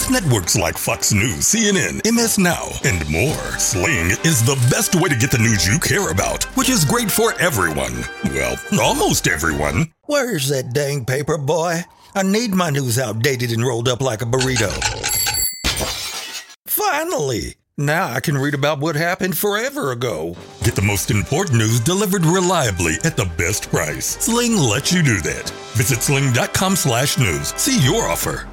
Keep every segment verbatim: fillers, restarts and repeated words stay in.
With networks like Fox News, C N N, M S Now, and more, Sling is the best way to get the news you care about, which is great for everyone. Well, almost everyone. Where's that dang paper, boy? I need my news outdated and rolled up like a burrito. Finally! Now I can read about what happened forever ago. Get the most important news delivered reliably at the best price. Sling lets you do that. Visit sling.com slash news. See your offer.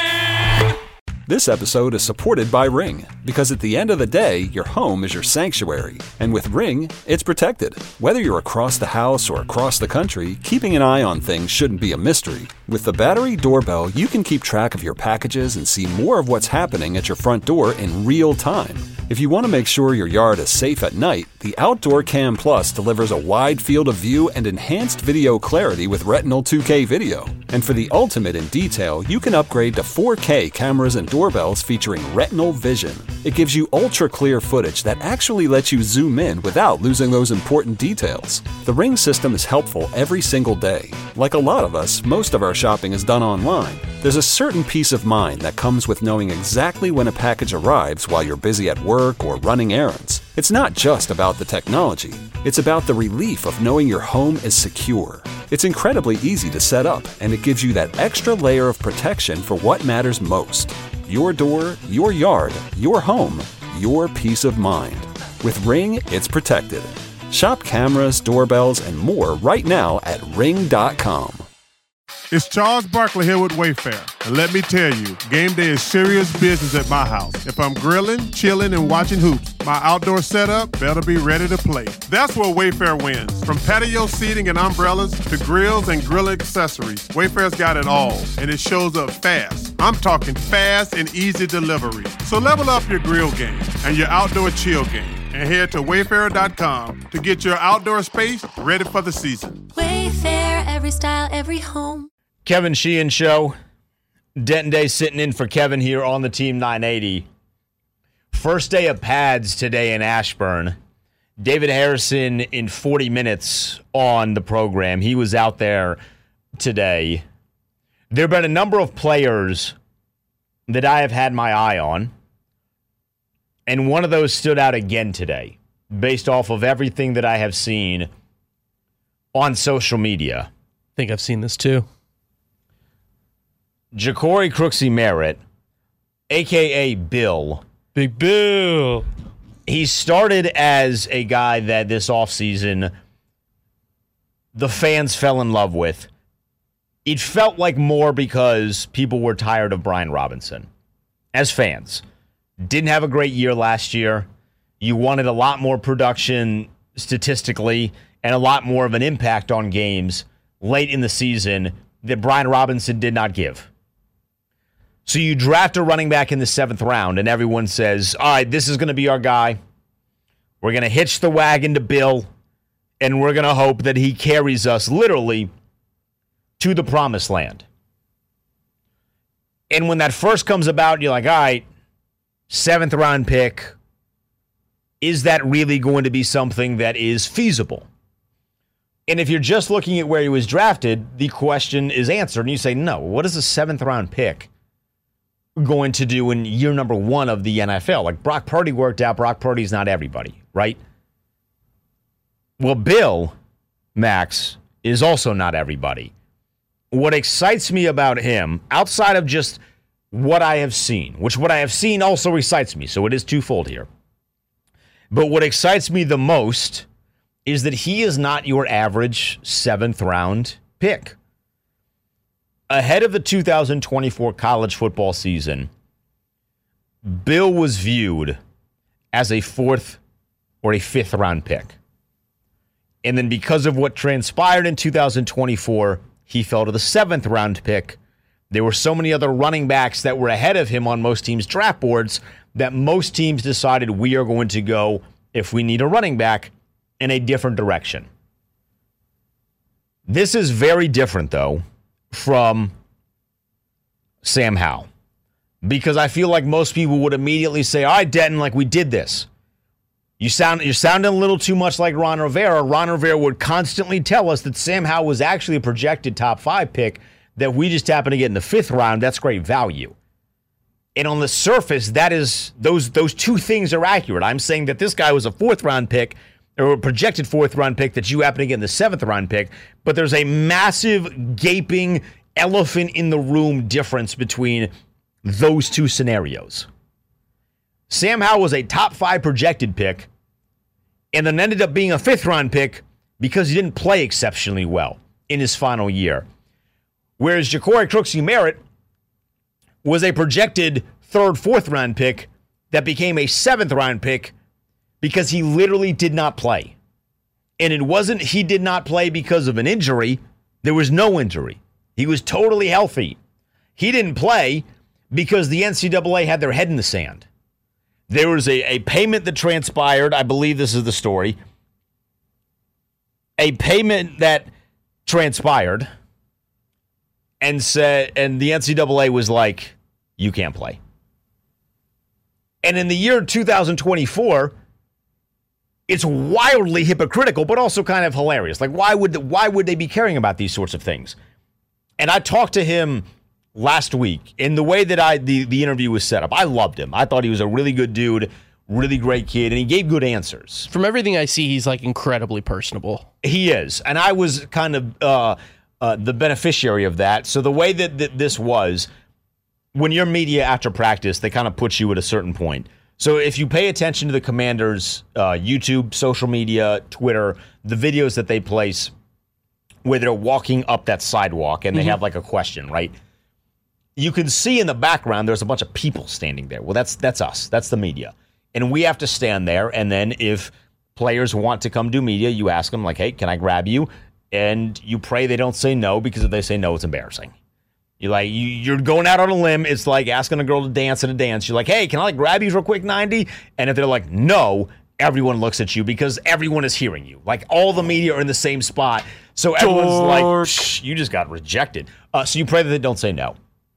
This episode is supported by Ring, because at the end of the day, your home is your sanctuary. And with Ring, it's protected. Whether you're across the house or across the country, keeping an eye on things shouldn't be a mystery. With the battery doorbell, you can keep track of your packages and see more of what's happening at your front door in real time. If you want to make sure your yard is safe at night, the Outdoor Cam Plus delivers a wide field of view and enhanced video clarity with Retinal two K video. And for the ultimate in detail, you can upgrade to four K cameras and doorbells featuring Retinal Vision. It gives you ultra-clear footage that actually lets you zoom in without losing those important details. The Ring system is helpful every single day. Like a lot of us, most of our shopping is done online. There's a certain peace of mind that comes with knowing exactly when a package arrives while you're busy at work or running errands. It's not just about the technology. It's about the relief of knowing your home is secure. It's incredibly easy to set up, and it gives you that extra layer of protection for what matters most. Your door, your yard, your home, your peace of mind. With Ring, it's protected. Shop cameras, doorbells, and more right now at ring dot com. It's Charles Barkley here with Wayfair. And let me tell you, game day is serious business at my house. If I'm grilling, chilling, and watching hoops, my outdoor setup better be ready to play. That's where Wayfair wins. From patio seating and umbrellas to grills and grill accessories, Wayfair's got it all, and it shows up fast. I'm talking fast and easy delivery. So level up your grill game and your outdoor chill game, and head to wayfair dot com to get your outdoor space ready for the season. Wayfair, every style, every home. Kevin Sheehan Show. Denton Day sitting in for Kevin here on the Team nine eighty. First day of pads today in Ashburn. David Harrison in forty minutes on the program. He was out there today. There have been a number of players that I have had my eye on, and one of those stood out again today based off of everything that I have seen on social media. I think I've seen this too. Ja'Cory Crooksy Merritt, a k a. Bill. Big Bill. He started as a guy that this offseason the fans fell in love with. It felt like more because people were tired of Brian Robinson. As fans. Didn't have a great year last year. You wanted a lot more production statistically and a lot more of an impact on games late in the season that Brian Robinson did not give. So you draft a running back in the seventh round, and everyone says, all right, this is going to be our guy. We're going to hitch the wagon to Bill, and we're going to hope that he carries us literally to the promised land. And when that first comes about, you're like, all right, seventh round pick, is that really going to be something that is feasible? And if you're just looking at where he was drafted, the question is answered, and you say, no, what is a seventh round pick going to do in year number one of the N F L? Like, Brock Purdy worked out. Brock Purdy's not everybody, right? Well, Bill, Max, is also not everybody. What excites me about him, outside of just what I have seen, which what I have seen also excites me, so it is twofold here. But what excites me the most is that he is not your average seventh round pick. Ahead of the two thousand twenty-four college football season, Bill was viewed as a fourth or a fifth round pick. And then because of what transpired in two thousand twenty-four, he fell to the seventh round pick. There were so many other running backs that were ahead of him on most teams' draft boards that most teams decided we are going to go, if we need a running back, in a different direction. This is very different, though, from Sam Howell, because I feel like most people would immediately say, all right, Denton, like, we did this. You sound, you're sounding a little too much like Ron Rivera. Ron Rivera would constantly tell us that Sam Howell was actually a projected top five pick, that we just happened to get in the fifth round. That's great value. And on the surface, that is those those two things are accurate. I'm saying that this guy was a fourth round pick, or a projected fourth round pick that you happen to get in the seventh round pick. But there's a massive, gaping elephant in the room difference between those two scenarios. Sam Howell was a top five projected pick, and then ended up being a fifth round pick because he didn't play exceptionally well in his final year. Whereas Ja'Cory Crooksey-Merritt was a projected third, fourth round pick that became a seventh round pick because he literally did not play. And it wasn't he did not play because of an injury. There was no injury. He was totally healthy. He didn't play because the N C double A had their head in the sand. There was a, a payment that transpired. I believe this is the story. A payment that transpired. And said, and the N C double A was like, you can't play. And in the year two thousand twenty-four, it's wildly hypocritical, but also kind of hilarious. Like, why would the, why would they be caring about these sorts of things? And I talked to him last week in the way that I the, the interview was set up. I loved him. I thought he was a really good dude, really great kid, and he gave good answers. From everything I see, he's like incredibly personable. He is. And I was kind of uh, uh, the beneficiary of that. So the way that, that this was, when you're media after practice, they kind of put you at a certain point. So if you pay attention to the Commanders' uh, YouTube, social media, Twitter, the videos that they place where they're walking up that sidewalk and they mm-hmm. have like a question, right? You can see in the background there's a bunch of people standing there. Well, that's that's us. That's the media. And we have to stand there. And then if players want to come do media, you ask them like, hey, can I grab you? And you pray they don't say no, because if they say no, it's embarrassing. You're like, you, you're going out on a limb. It's like asking a girl to dance at a dance. You're like, hey, can I like grab you for a quick ninety? And if they're like, no, everyone looks at you because everyone is hearing you. Like all the media are in the same spot. So everyone's Dork. like, Psh, you just got rejected. Uh, so you pray that they don't say no.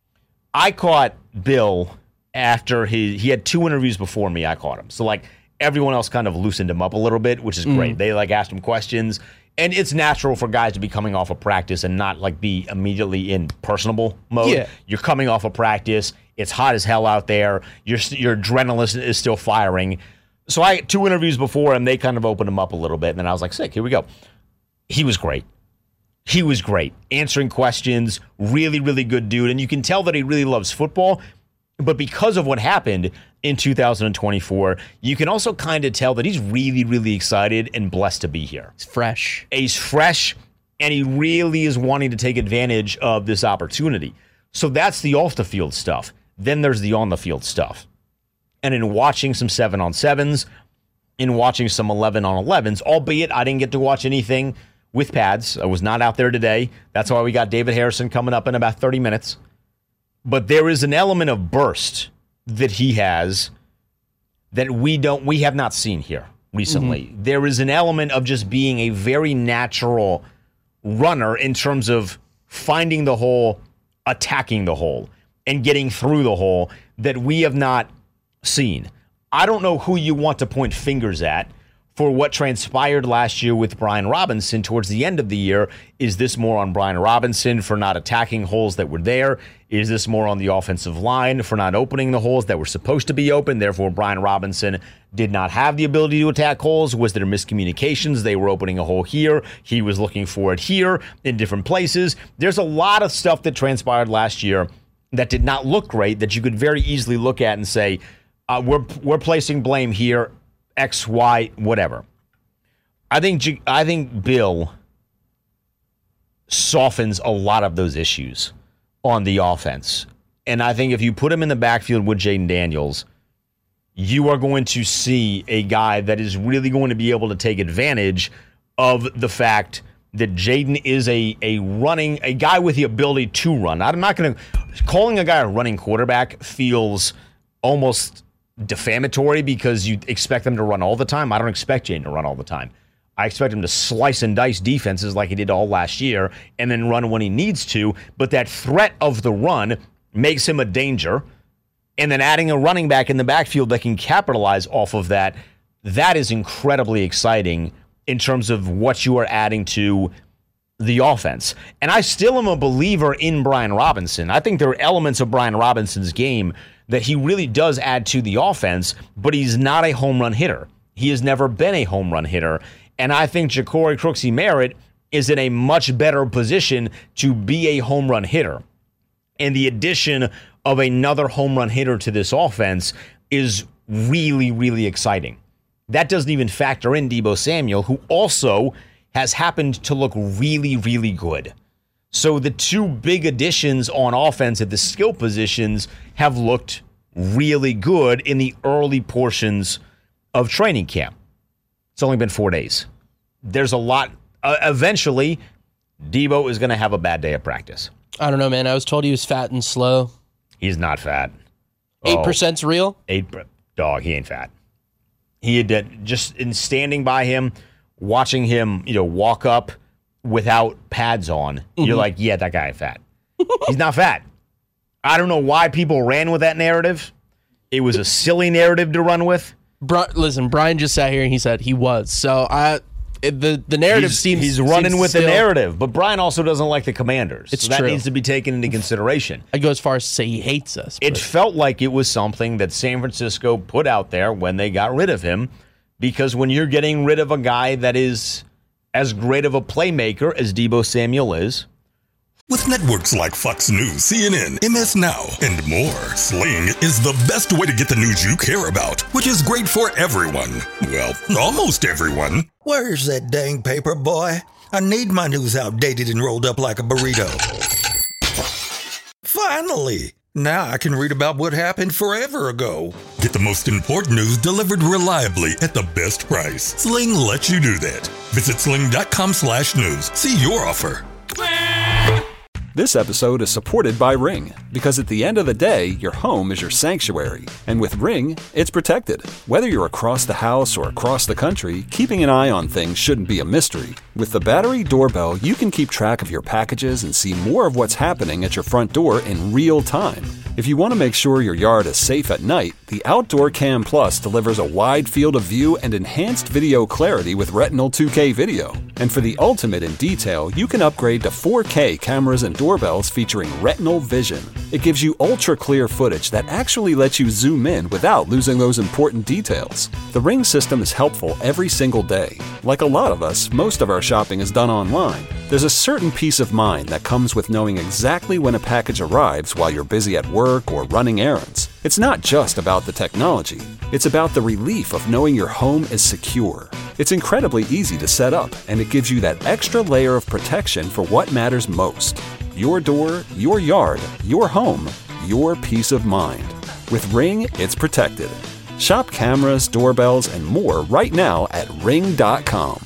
I caught Bill after he, he had two interviews before me. I caught him. So like everyone else kind of loosened him up a little bit, which is great. Mm. They like asked him questions. And it's natural for guys to be coming off of practice and not like be immediately in personable mode. Yeah. You're coming off of practice. It's hot as hell out there. Your your adrenaline is still firing. So I had two interviews before him. They kind of opened him up a little bit. And then I was like, sick, here we go. He was great. He was great. Answering questions. Really, really good dude. And you can tell that he really loves football. But because of what happened in two thousand twenty-four, you can also kind of tell that he's really, really excited and blessed to be here. He's fresh. He's fresh, and he really is wanting to take advantage of this opportunity. So that's the off-the-field stuff. Then there's the on-the-field stuff. And in watching some seven-on-sevens, in watching some eleven-on-elevens, albeit I didn't get to watch anything with pads. I was not out there today. That's why we got David Harrison coming up in about thirty minutes. But there is an element of burst that he has that we don't, we have not seen here recently. Mm-hmm. There is an element of just being a very natural runner in terms of finding the hole, attacking the hole, and getting through the hole that we have not seen. I don't know who you want to point fingers at for what transpired last year with Brian Robinson towards the end of the year. Is this more on Brian Robinson for not attacking holes that were there? Is this more on the offensive line for not opening the holes that were supposed to be open? Therefore, Brian Robinson did not have the ability to attack holes. Was there miscommunications? They were opening a hole here. He was looking for it here in different places. There's a lot of stuff that transpired last year that did not look great that you could very easily look at and say, uh, we're we're placing blame here. X, Y, whatever. I think I think Bill softens a lot of those issues on the offense. And I think if you put him in the backfield with Jayden Daniels, you are going to see a guy that is really going to be able to take advantage of the fact that Jayden is a, a running, a guy with the ability to run. I'm not going to, calling a guy a running quarterback feels almost defamatory because you expect them to run all the time. I don't expect Jayden to run all the time. I expect him to slice and dice defenses like he did all last year and then run when he needs to. But that threat of the run makes him a danger. And then adding a running back in the backfield that can capitalize off of that, that is incredibly exciting in terms of what you are adding to the offense. And I still am a believer in Brian Robinson. I think there are elements of Brian Robinson's game that he really does add to the offense, but he's not a home run hitter. He has never been a home run hitter. And I think Ja'Cory Crooksy Merritt is in a much better position to be a home run hitter. And the addition of another home run hitter to this offense is really, really exciting. That doesn't even factor in Deebo Samuel, who also has happened to look really, really good. So the two big additions on offense at the skill positions have looked really good in the early portions of training camp. It's only been four days. There's a lot. Uh, eventually, Deebo is going to have a bad day of practice. I don't know, man. I was told he was fat and slow. He's not fat. Eight percent's real? Eight, dog, he ain't fat. He had uh, just in standing by him, watching him, you know, walk up without pads on, mm-hmm. You're like, yeah, that guy is fat. He's not fat. I don't know why people ran with that narrative. It was a silly narrative to run with. Bri- Listen, Brian just sat here and he said he was. So I, it, the the narrative he's, seems he's running seems with still, the narrative. But Brian also doesn't like the Commanders. It's so that true. needs to be taken into consideration. I go as far as to say he hates us. It felt like it was something that San Francisco put out there when they got rid of him, because when you're getting rid of a guy that is as great of a playmaker as Deebo Samuel is. With networks like Fox News, C N N, M S Now, and more, Sling is the best way to get the news you care about, which is great for everyone. Well, almost everyone. Where's that dang paper, boy? I need my news outdated and rolled up like a burrito. Finally! Now I can read about what happened forever ago. Get the most important news delivered reliably at the best price. Sling lets you do that. Visit sling.com slash news. See your offer. This episode is supported by Ring, because at the end of the day, your home is your sanctuary. And with Ring, it's protected. Whether you're across the house or across the country, keeping an eye on things shouldn't be a mystery. With the Battery Doorbell, you can keep track of your packages and see more of what's happening at your front door in real time. If you want to make sure your yard is safe at night, the Outdoor Cam Plus delivers a wide field of view and enhanced video clarity with Retinal two K video. And for the ultimate in detail, you can upgrade to four K cameras and doorbells featuring Retinal Vision. It gives you ultra-clear footage that actually lets you zoom in without losing those important details. The Ring system is helpful every single day. Like a lot of us, most of our shopping is done online. There's a certain peace of mind that comes with knowing exactly when a package arrives while you're busy at work or running errands. It's not just about the technology. It's about the relief of knowing your home is secure. It's incredibly easy to set up, and it gives you that extra layer of protection for what matters most. Your door, your yard, your home, your peace of mind. With Ring, it's protected. Shop cameras, doorbells, and more right now at ring dot com.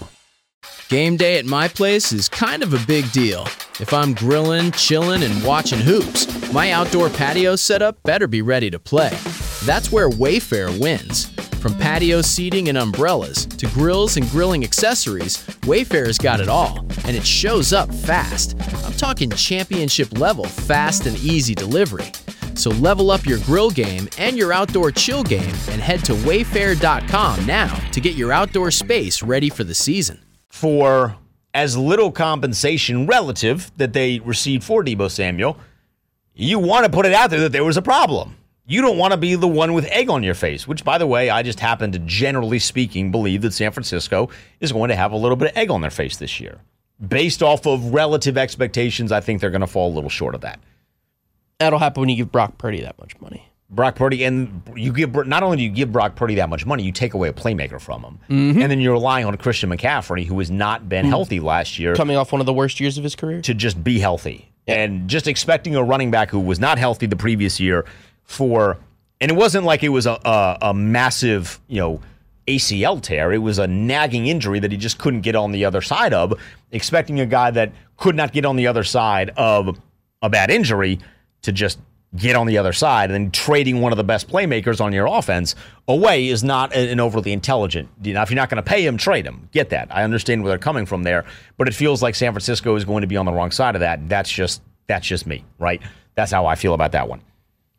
Game day at my place is kind of a big deal. If I'm grilling, chilling, and watching hoops, my outdoor patio setup better be ready to play. That's where Wayfair wins. From patio seating and umbrellas to grills and grilling accessories, Wayfair's got it all, and it shows up fast. I'm talking championship level fast and easy delivery. So level up your grill game and your outdoor chill game and head to wayfair dot com now to get your outdoor space ready for the season. For as little compensation relative that they received for Deebo Samuel, you want to put it out there that there was a problem. You don't want to be the one with egg on your face, which, by the way, I just happen to, generally speaking, believe that San Francisco is going to have a little bit of egg on their face this year. Based off of relative expectations, I think they're going to fall a little short of that. That'll happen when you give Brock Purdy that much money. Brock Purdy, and you give not only do you give Brock Purdy that much money, you take away a playmaker from him. Mm-hmm. And then you're relying on Christian McCaffrey, who has not been mm-hmm. healthy last year. Coming off one of the worst years of his career. To just be healthy. Yeah. And just expecting a running back who was not healthy the previous year for, and it wasn't like it was a, a, a massive, you know, A C L tear. It was a nagging injury that he just couldn't get on the other side of. Expecting a guy that could not get on the other side of a bad injury to just get on the other side, and then trading one of the best playmakers on your offense away is not an overly intelligent. You know, if you're not going to pay him, trade him. Get that. I understand where they're coming from there, but it feels like San Francisco is going to be on the wrong side of that. That's just that's just me, right? That's how I feel about that one.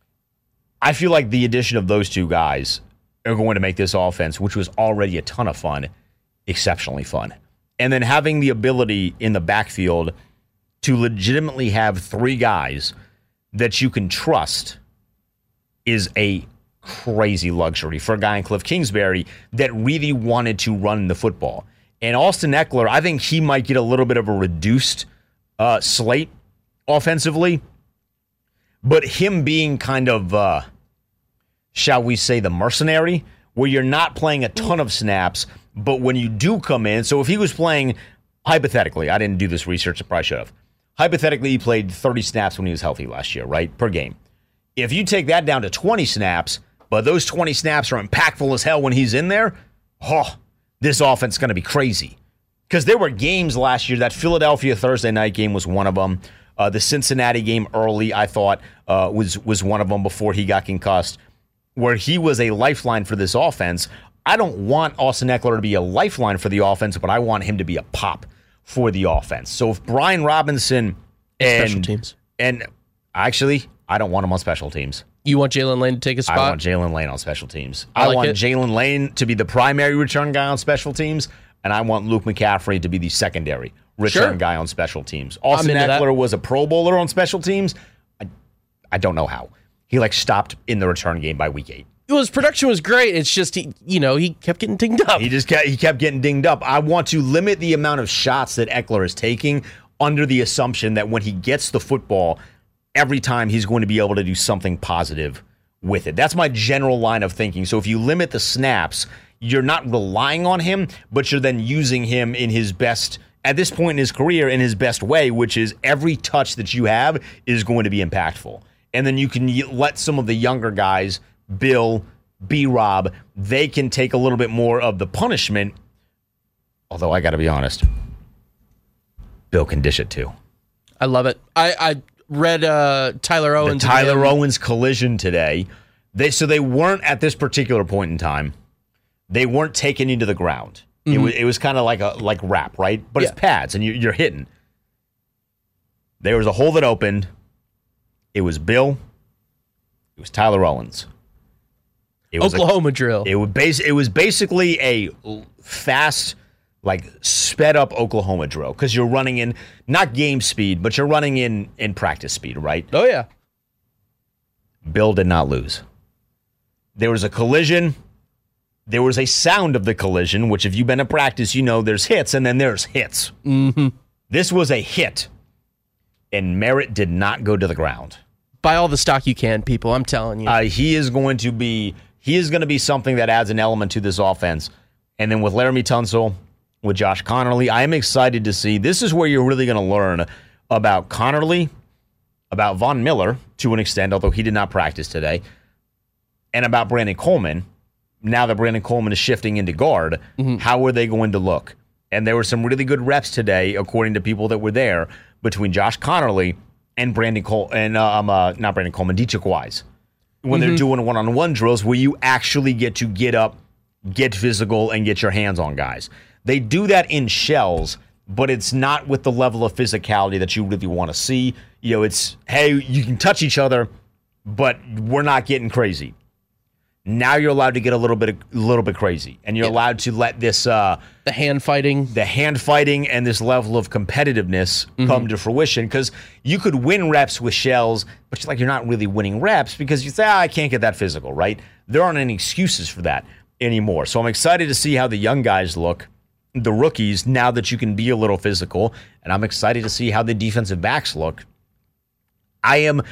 I feel like the addition of those two guys are going to make this offense, which was already a ton of fun, exceptionally fun. And then having the ability in the backfield to legitimately have three guys that you can trust is a crazy luxury for a guy in Cliff Kingsbury that really wanted to run the football. And Austin Ekeler, I think he might get a little bit of a reduced uh, slate offensively, but him being kind of, uh, shall we say, the mercenary, where you're not playing a ton of snaps, but when you do come in, so if he was playing, hypothetically, I didn't do this research, I probably should have. Hypothetically, he played thirty snaps when he was healthy last year, right, per game. If you take that down to twenty snaps, but those twenty snaps are impactful as hell when he's in there, oh, this offense is going to be crazy. Because there were games last year. That Philadelphia Thursday night game was one of them. Uh, the Cincinnati game early, I thought, uh, was, was one of them before he got concussed, where he was a lifeline for this offense. I don't want Austin Ekeler to be a lifeline for the offense, but I want him to be a pop for the offense. So if Brian Robinson and... Special teams. And actually, I don't want him on special teams. You want Jalen Lane to take a spot? I want Jalen Lane on special teams. I, I like want it. Jalen Lane to be the primary return guy on special teams, and I want Luke McCaffrey to be the secondary return Sure. guy on special teams. Austin into that. Ekeler was a Pro Bowler on special teams. I, I don't know how. He like stopped in the return game by week eight. Well, his production was great. It's just, he, you know, he kept getting dinged up. He just kept, he kept getting dinged up. I want to limit the amount of shots that Ekeler is taking under the assumption that when he gets the football, every time he's going to be able to do something positive with it. That's my general line of thinking. So if you limit the snaps, you're not relying on him, but you're then using him in his best, at this point in his career, in his best way, which is every touch that you have is going to be impactful. And then you can let some of the younger guys, Bill, B-Rob, they can take a little bit more of the punishment. Although I got to be honest, Bill can dish it too. I love it. I, I read uh, Tyler Owens. The Tyler again. Owens collision today. They so they weren't at this particular point in time. They weren't taken into the ground. Mm-hmm. It was it was kind of like a like rap, right? But Yeah. it's pads and you, you're hitting. There was a hole that opened. It was Bill. It was Tyler Owens. It was Oklahoma a, drill. It was bas- It was basically a fast, like sped up Oklahoma drill because you're running in not game speed, but you're running in in practice speed, right? Oh, yeah. Bill did not lose. There was a collision. There was a sound of the collision, which if you've been to practice, you know there's hits and then there's hits. Mm-hmm. This was a hit, and Merritt did not go to the ground. Buy all the stock you can, people. I'm telling you. Uh, he is going to be he is going to be something that adds an element to this offense. And then with Laramie Tunsil, with Josh Connerly, I am excited to see. This is where you're really going to learn about Connerly, about Von Miller to an extent, although he did not practice today, and about Brandon Coleman. Now that Brandon Coleman is shifting into guard, mm-hmm. how are they going to look? And there were some really good reps today, according to people that were there, between Josh Connerly and Brandon Cole and uh, um, uh, not Brandon Coleman, Deatrick Wise, when mm-hmm. they're doing one-on-one drills where you actually get to get up, get physical, and get your hands on guys. They do that in shells, but it's not with the level of physicality that you really want to see. You know, it's, hey, you can touch each other, but we're not getting crazy. Now you're allowed to get a little bit, a little bit crazy, and you're yeah. allowed to let this uh, the hand fighting, the hand fighting, and this level of competitiveness mm-hmm. come to fruition. Because you could win reps with shells, but you're like you're not really winning reps because you say, oh, I can't get that physical, right? There aren't any excuses for that anymore. So I'm excited to see how the young guys look, the rookies, now that you can be a little physical, and I'm excited to see how the defensive backs look. I am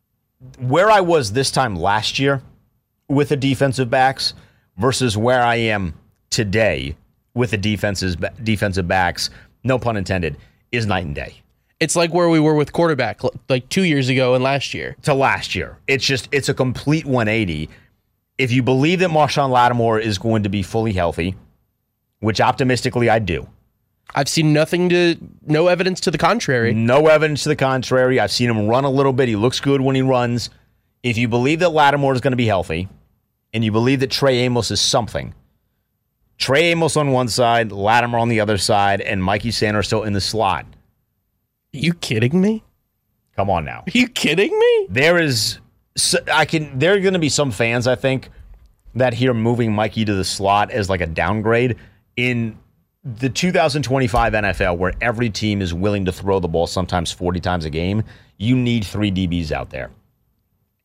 where I was this time last year with the defensive backs versus where I am today with the defenses, defensive backs, no pun intended, is night and day. It's like where we were with quarterback like two years ago and last year. To last year. It's just, it's a complete one eighty. If you believe that Marshawn Lattimore is going to be fully healthy, which optimistically I do. I've seen nothing to, no evidence to the contrary. No evidence to the contrary. I've seen him run a little bit. He looks good when he runs. If you believe that Lattimore is going to be healthy, and you believe that Trey Amos is something, Trey Amos on one side, Lattimore on the other side, and Mikey Sanders still in the slot. Are you kidding me? Come on now. Are you kidding me? There is, I can. There are going to be some fans, I think, that hear moving Mikey to the slot as like a downgrade in the two thousand twenty-five N F L, where every team is willing to throw the ball sometimes forty times a game. You need three D Bs out there.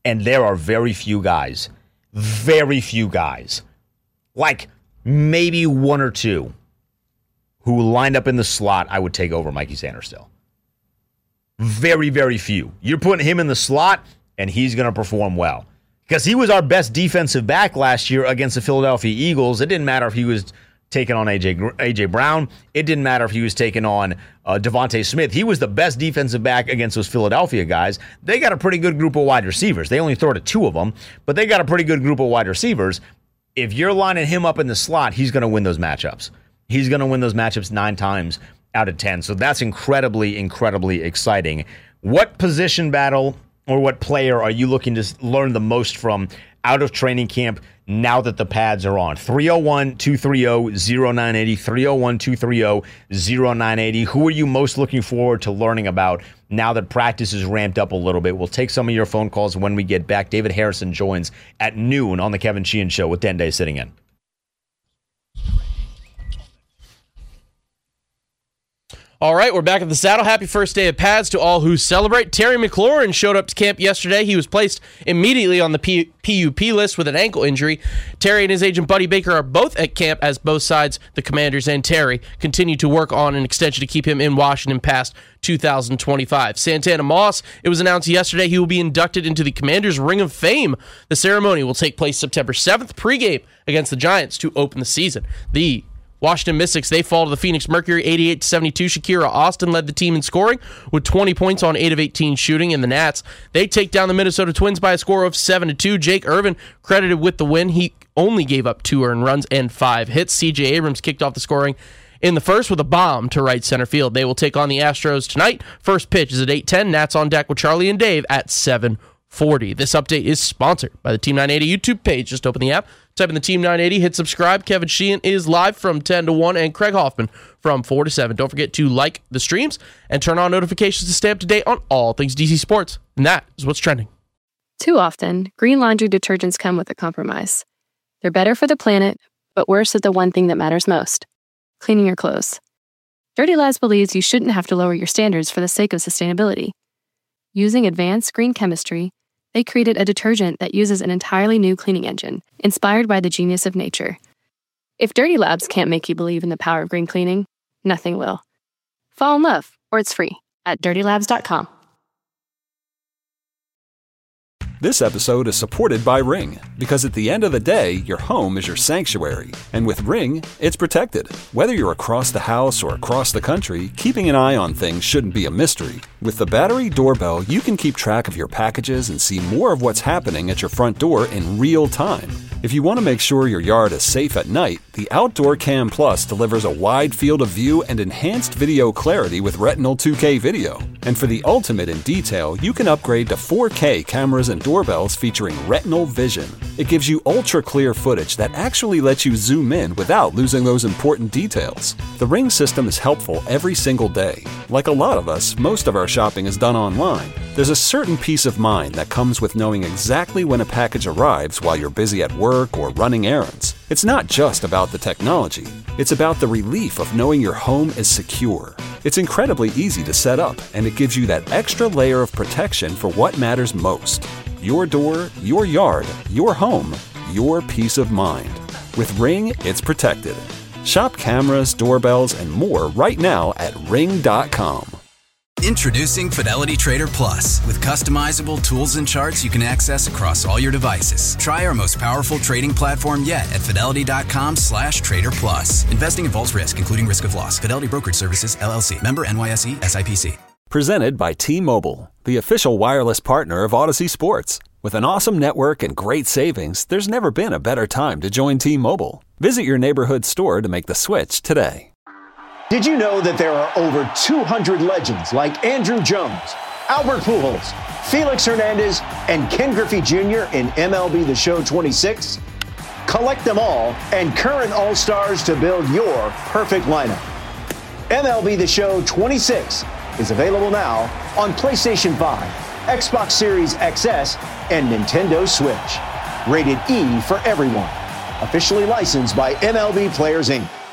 And there are very few guys, very few guys, like maybe one or two, who lined up in the slot I would take over Mikey Sanders still. Very, very few. You're putting him in the slot, and he's going to perform well. Because he was our best defensive back last year against the Philadelphia Eagles. It didn't matter if he was taking on A J A J Brown. It didn't matter if he was taking on uh, Devontae Smith. He was the best defensive back against those Philadelphia guys. They got a pretty good group of wide receivers. They only throw to two of them, but they got a pretty good group of wide receivers. If you're lining him up in the slot, he's going to win those matchups. He's going to win those matchups nine times out of ten. So that's incredibly, incredibly exciting. What position battle or what player are you looking to learn the most from out of training camp now that the pads are on? three oh one, two three oh, oh nine eight oh, three oh one, two three oh, oh nine eight oh. Who are you most looking forward to learning about now that practice is ramped up a little bit? We'll take some of your phone calls when we get back. David Harrison joins at noon on the Kevin Sheehan Show with Dende sitting in. All right, we're back at the saddle. Happy first day of pads to all who celebrate. Terry McLaurin showed up to camp yesterday. He was placed immediately on the P- PUP list with an ankle injury. Terry and his agent Buddy Baker are both at camp as both sides, the Commanders and Terry, continue to work on an extension to keep him in Washington past two thousand twenty-five. Santana Moss, it was announced yesterday he will be inducted into the Commanders Ring of Fame. The ceremony will take place September seventh, pregame against the Giants to open the season. The Washington Mystics, they fall to the Phoenix Mercury eighty-eight to seventy-two. Shakira Austin led the team in scoring with twenty points on eight of eighteen shooting. And the Nats, they take down the Minnesota Twins by a score of seven to two. Jake Irvin credited with the win. He only gave up two earned runs and five hits. C J Abrams kicked off the scoring in the first with a bomb to right center field. They will take on the Astros tonight. First pitch is at eight ten. Nats on deck with Charlie and Dave at seven forty. This update is sponsored by the Team nine eighty YouTube page. Just open the app, type in the Team nine eighty, hit subscribe. Kevin Sheehan is live from ten to one and Craig Hoffman from four to seven. Don't forget to like the streams and turn on notifications to stay up to date on all things D C Sports. And that is what's trending. Too often, green laundry detergents come with a compromise. They're better for the planet, but worse at the one thing that matters most: cleaning your clothes. Dirty Labs believes you shouldn't have to lower your standards for the sake of sustainability. Using advanced green chemistry, they created a detergent that uses an entirely new cleaning engine, inspired by the genius of nature. If Dirty Labs can't make you believe in the power of green cleaning, nothing will. Fall in love, or it's free, at dirty labs dot com. This episode is supported by Ring, because at the end of the day, your home is your sanctuary. And with Ring, it's protected. Whether you're across the house or across the country, keeping an eye on things shouldn't be a mystery. With the battery doorbell, you can keep track of your packages and see more of what's happening at your front door in real time. If you want to make sure your yard is safe at night, the Outdoor Cam Plus delivers a wide field of view and enhanced video clarity with Retinal two K video. And for the ultimate in detail, you can upgrade to four K cameras and doorbells featuring Retinal Vision. It gives you ultra-clear footage that actually lets you zoom in without losing those important details. The Ring system is helpful every single day. Like a lot of us, most of our shopping is done online. There's a certain peace of mind that comes with knowing exactly when a package arrives while you're busy at work or running errands. It's not just about the technology. It's about the relief of knowing your home is secure. It's incredibly easy to set up, and it gives you that extra layer of protection for what matters most. Your door, your yard, your home, your peace of mind. With Ring, it's protected. Shop cameras, doorbells, and more right now at ring dot com. Introducing Fidelity Trader Plus. With customizable tools and charts you can access across all your devices. Try our most powerful trading platform yet at fidelity dot com slash trader plus. Investing involves risk, including risk of loss. Fidelity Brokerage Services, L L C. Member N Y S E, S I P C. Presented by T-Mobile, the official wireless partner of Odyssey Sports. With an awesome network and great savings, there's never been a better time to join T-Mobile. Visit your neighborhood store to make the switch today. Did you know that there are over two hundred legends like Andrew Jones, Albert Pujols, Felix Hernandez, and Ken Griffey Junior in M L B The Show twenty-six? Collect them all and current All-Stars to build your perfect lineup. M L B The Show twenty-six is available now on PlayStation five, Xbox Series X S, and Nintendo Switch. Rated E for everyone. Officially licensed by M L B Players, Incorporated.